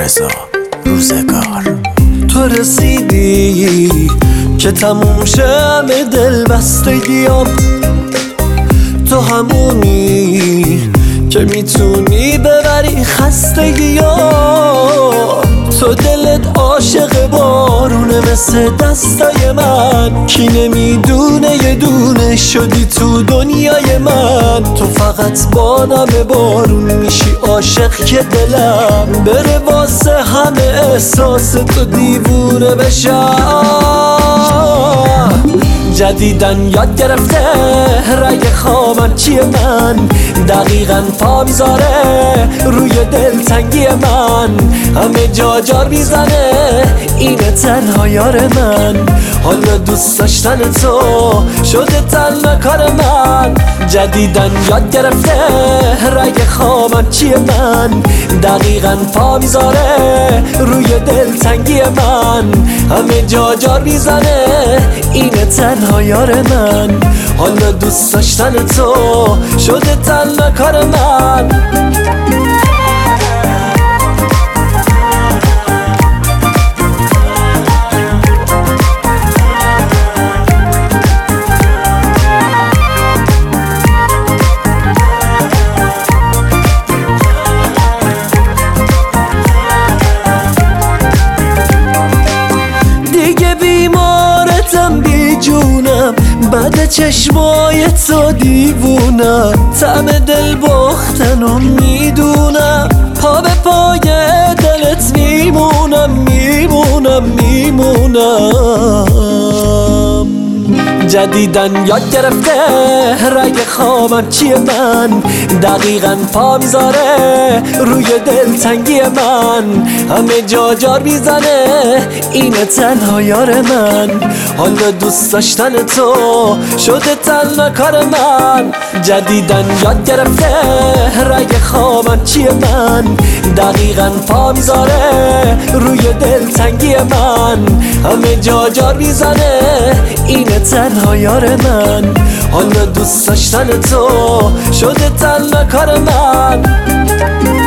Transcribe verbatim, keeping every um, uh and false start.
رضا روزگار. تو رسیدی که تموم شه همه دل بستگیام، تو همونی که میتونی ببری خستگیام. تو دلت عاشق بارونه مثل دستای من، کی نمیدونه یه دونه شدی تو دنیای من. تو فقط با نم بارون میشی عاشق که دلم بره واسه همه احساس تو دیوونه بشم. جدیدن یاد گرفته رگ خوابم چیه من، دقیقاً پا میذاره روی دلتنگی من. همه جا جار میزنه اینه تنها یار من، حالا دوست داشتن تو شده تنها کار من. جدیدن یاد گرفته رگ خوابم چیه من، دقیقاً پا میذاره روی دلتنگی من. همه جا جار میزنه اینه تنها یار من، حالا دوست داشتن تو شده تنها کار من. دیگه بیمارتم بی جونم، بعد چشمای تو دیوونم. طعم دل باختنو میدونم، پا به پای دلت میمونم میمونم میمونم. جدیدن یاد گرفته رگ خوابم چیه من، دقیقاً پا میذاره روی دلتنگی من. همه جا جار میزنه اینه تنها یار من، حالا دوست داشتن تو شده تنها کار من. جدیدن یاد گرفته رگ خوابم چیه من، دقیقاً پا میذاره روی دلتنگی من. همه جا جار میزنه اینه تنها یار من، حالا دوست داشتن تو شده تنها کار من.